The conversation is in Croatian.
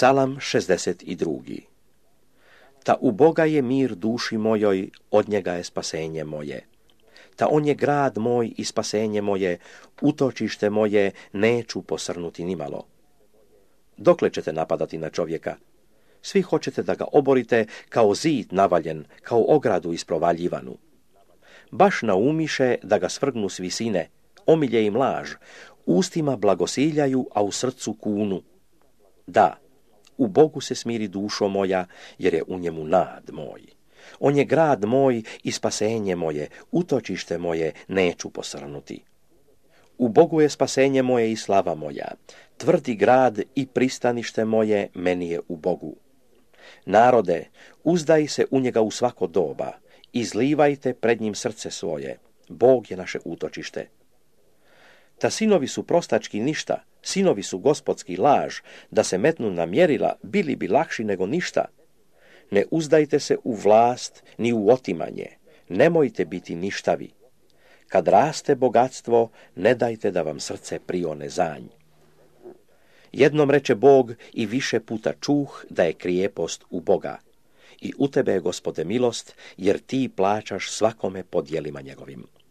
Psalam 62. Ta u Boga je mir duši mojoj, od njega je spasenje moje. Ta on je grad moj i spasenje moje, utočište moje, neću posrnuti nimalo. Dokle ćete napadati na čovjeka? Svi hoćete da ga oborite kao zid navaljen, kao ogradu isprovaljivanu. Baš naumiše da ga svrgnu s visine, omilje im laž, ustima blagosiljaju, a u srcu kunu. Da, u Bogu se smiri dušo moja, jer je u njemu nad moj. On je grad moj i spasenje moje, utočište moje, neću posrnuti. U Bogu je spasenje moje i slava moja, tvrdi grad i pristanište moje meni je u Bogu. Narode, uzdaj se u njega u svako doba, izlivajte pred njim srce svoje, Bog je naše utočište. Ta sinovi su prostački ništa, sinovi su gospodski laž, da se metnu na mjerila, bili bi lakši nego ništa. Ne uzdajte se u vlast, ni u otimanje, nemojte biti ništavi. Kad raste bogatstvo, ne dajte da vam srce prione zanj. Jednom reče Bog i više puta čuh da je krijepost u Boga. I u tebe je, Gospode, milost, jer ti plaćaš svakome po djelima njegovim.